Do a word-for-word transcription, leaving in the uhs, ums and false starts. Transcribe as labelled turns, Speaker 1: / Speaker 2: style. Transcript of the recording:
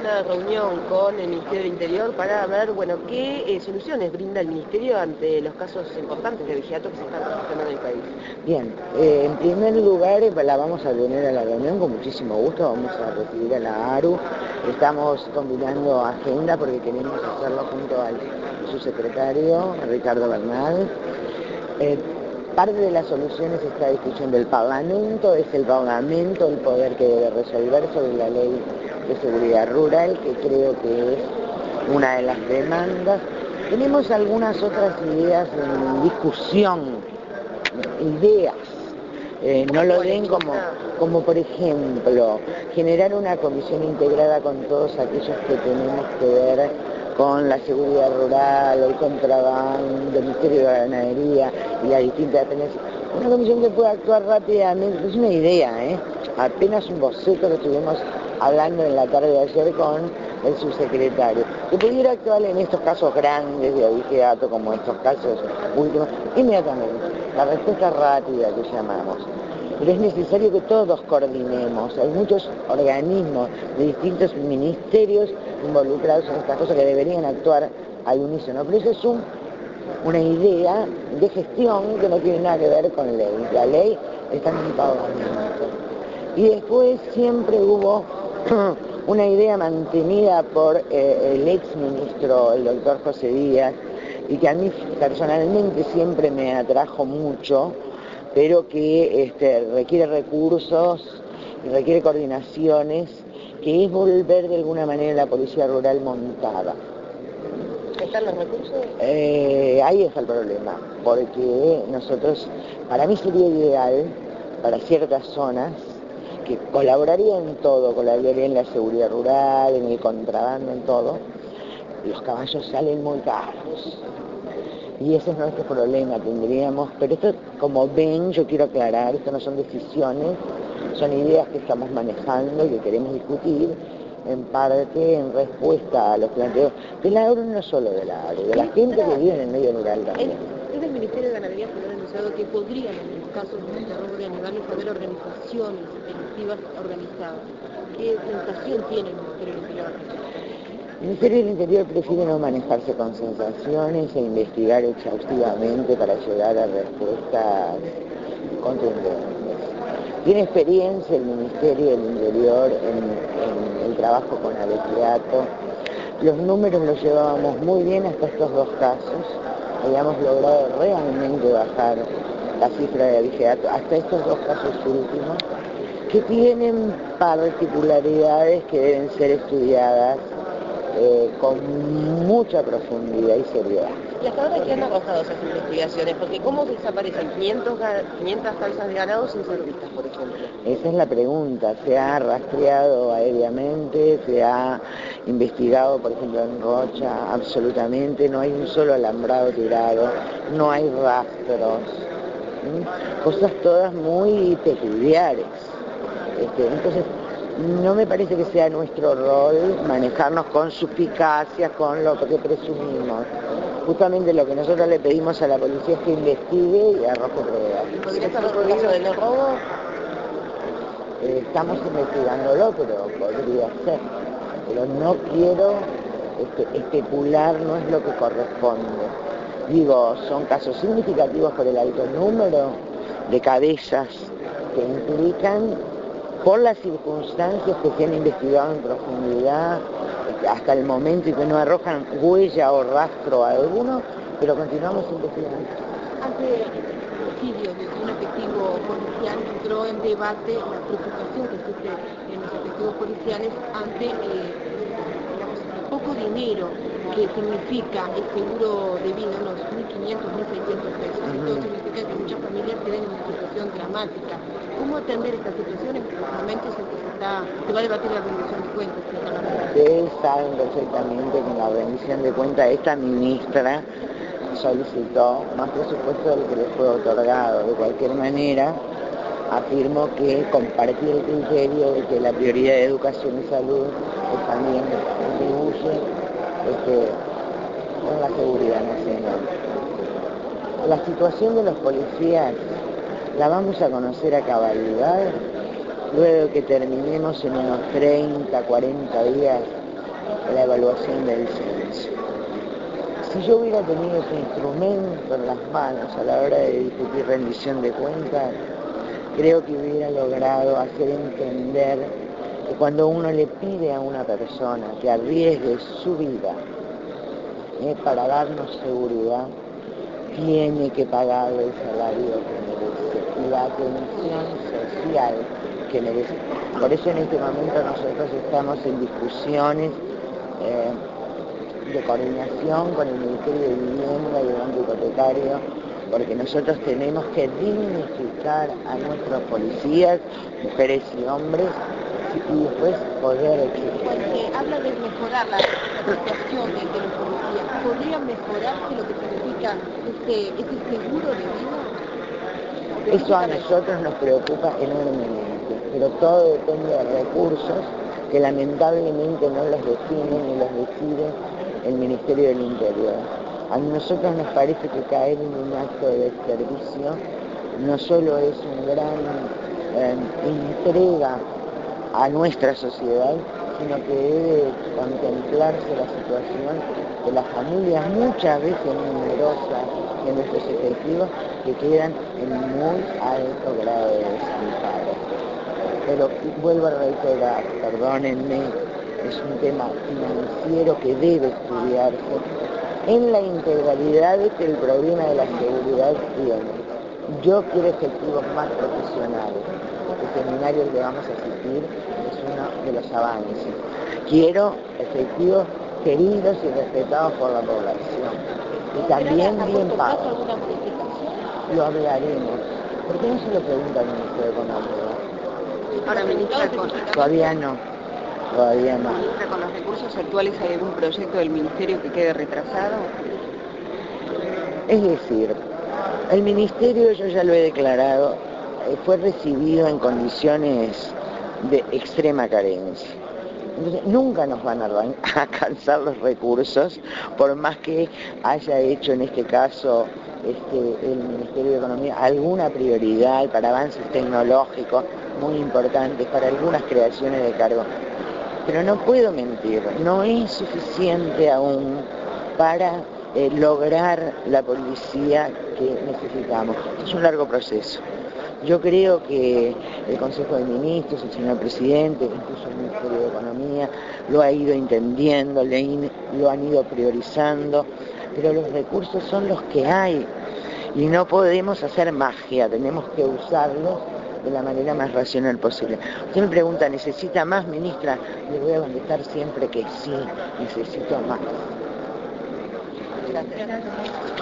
Speaker 1: una reunión con el Ministerio del Interior para ver, bueno, qué eh, soluciones brinda el Ministerio ante los casos importantes de abigeato que se están registrando en el país.
Speaker 2: Bien, eh, en primer lugar la vamos a tener a la reunión con muchísimo gusto, vamos a recibir a la ARU, estamos combinando agenda porque queremos hacerlo junto al subsecretario Ricardo Bernal. Eh, Parte de las soluciones está discusión del Parlamento, es el Parlamento el poder que debe resolver sobre la ley de seguridad rural, que creo que es una de las demandas. Tenemos algunas otras ideas en discusión, ideas, eh, no lo den como, como por ejemplo, generar una comisión integrada con todos aquellos que tenemos que ver con la seguridad rural, el contrabando, el Ministerio de Ganadería y las distintas dependencias. Una comisión que pueda actuar rápidamente, es una idea, ¿eh? Apenas un boceto que estuvimos hablando en la tarde de ayer con el subsecretario, que pudiera actuar en estos casos grandes de abigeato, como estos casos últimos, inmediatamente, la respuesta rápida que llamamos. Pero es necesario que todos coordinemos, hay muchos organismos de distintos ministerios involucrados en estas cosas que deberían actuar al unísono, pero eso es un, una idea de gestión que no tiene nada que ver con ley, la ley está en un parlamento. Y después siempre hubo una idea mantenida por eh, el ex ministro, el doctor José Díaz, y que a mí personalmente siempre me atrajo mucho, pero que este, requiere recursos y requiere coordinaciones, que es volver de alguna manera la policía rural montada.
Speaker 1: ¿Están los recursos?
Speaker 2: Eh, ahí está el problema, porque nosotros, para mí sería ideal, para ciertas zonas, que colaboraría en todo, colaboraría en la seguridad rural, en el contrabando, en todo, los caballos salen muy caros. Y ese es nuestro problema, tendríamos, pero esto, como ven, yo quiero aclarar, esto no son decisiones, son ideas que estamos manejando y que queremos discutir, en parte en respuesta a los planteos de la ARU, no solo de la ARU, de la gente que vive en el medio rural también.
Speaker 1: Es del Ministerio de Ganadería que ha denunciado que podrían, en los casos de terror de animales, haber organizaciones delictivas organizadas. ¿Qué sensación tiene el Ministerio del Interior?
Speaker 2: El Ministerio del Interior prefiere no manejarse con sensaciones e investigar exhaustivamente para llegar a respuestas contundentes. Tiene experiencia el Ministerio del Interior en, en el trabajo con abigeato. Los números los llevábamos muy bien hasta estos dos casos. Habíamos logrado realmente bajar la cifra de abigeato hasta estos dos casos últimos, que tienen particularidades que deben ser estudiadas Eh, con mucha profundidad y seriedad.
Speaker 1: ¿Y hasta ahora qué han arrojado esas investigaciones? Porque ¿cómo desaparecen quinientas cabezas de ganado sin ser vistas, por ejemplo?
Speaker 2: Esa es la pregunta. Se ha rastreado aéreamente, se ha investigado, por ejemplo, en Rocha, absolutamente, no hay un solo alambrado tirado, no hay rastros, ¿sí? Cosas todas muy peculiares. Este, entonces, no me parece que sea nuestro rol manejarnos con suspicacias, con lo que presumimos. Justamente lo que nosotros le pedimos a la policía es que investigue y arroje pruebas.
Speaker 1: ¿Podría estar el caso de no robo?
Speaker 2: Eh, estamos investigándolo, pero podría ser. Pero no quiero este, especular, no es lo que corresponde. Digo, son casos significativos por el alto número de cabezas que implican, por las circunstancias que se han investigado en profundidad hasta el momento y que no arrojan huella o rastro alguno, pero continuamos investigando.
Speaker 1: Ante el homicidio de un efectivo policial entró en debate la preocupación que existe en los efectivos policiales ante eh, digamos, el poco dinero que significa el seguro de vida, unos mil quinientos, mil seiscientos pesos. Uh-huh. Esto significa que muchas familias queden en una situación dramática. ¿Cómo atender esta situación en los momentos en que se, está, se va a debatir la rendición de cuentas?
Speaker 2: Ustedes saben perfectamente que en la rendición de cuentas esta ministra solicitó más presupuesto del que le fue otorgado. De cualquier manera, afirmo que compartí el criterio de que la prioridad de educación y salud pues, también contribuye este, con la seguridad nacional. La situación de los policías la vamos a conocer a cabalidad luego que terminemos en unos treinta, cuarenta días la evaluación del censo. Si yo hubiera tenido ese instrumento en las manos a la hora de discutir rendición de cuentas, creo que hubiera logrado hacer entender que cuando uno le pide a una persona que arriesgue su vida eh, para darnos seguridad, tiene que pagar el salario que merece y la atención social que merece. Por eso en este momento nosotros estamos en discusiones eh, de coordinación con el Ministerio de Vivienda y el Banco Hipotecario, porque nosotros tenemos que dignificar a nuestros policías, mujeres y hombres, y después poder exigir.
Speaker 1: Porque habla de mejorar la, la situación de, de los policías. ¿Podría mejorarse lo que significa este, este seguro de vida?
Speaker 2: Eso a nosotros nos preocupa enormemente, pero todo depende de recursos que lamentablemente no los definen ni los decide el Ministerio del Interior. A nosotros nos parece que caer en un acto de desservicio no solo es una gran eh, entrega a nuestra sociedad, sino que debe contemplarse la situación de las familias, muchas veces numerosas, de nuestros efectivos, que quedan en muy alto grado de desamparo. Pero vuelvo a reiterar, perdónenme, es un tema financiero que debe estudiarse en la integralidad que el problema de la seguridad tiene. Yo quiero efectivos más profesionales. El seminario al que vamos a asistir es uno de los avances. Quiero efectivos queridos y respetados por la población. Y también bien pagos. Lo hablaremos. ¿Por qué no se lo pregunta al ministro de Economía?
Speaker 3: Ahora, ministra, con,
Speaker 2: Todavía no. Todavía no.
Speaker 3: Ministra, ¿con los recursos actuales hay algún proyecto del Ministerio que quede retrasado?
Speaker 2: Es decir, el Ministerio, yo ya lo he declarado, fue recibido en condiciones de extrema carencia. Entonces, nunca nos van a alcanzar los recursos, por más que haya hecho en este caso este, el Ministerio de Economía alguna prioridad para avances tecnológicos muy importantes, para algunas creaciones de cargos. Pero no puedo mentir, no es suficiente aún para eh, lograr la policía que necesitamos. Es un largo proceso. Yo creo que el Consejo de Ministros, el señor presidente, incluso el Ministerio de Economía, lo ha ido entendiendo, lo han ido priorizando, pero los recursos son los que hay y no podemos hacer magia, tenemos que usarlos de la manera más racional posible. Usted me pregunta, ¿necesita más, ministra? Le voy a contestar siempre que sí, necesito más. Gracias.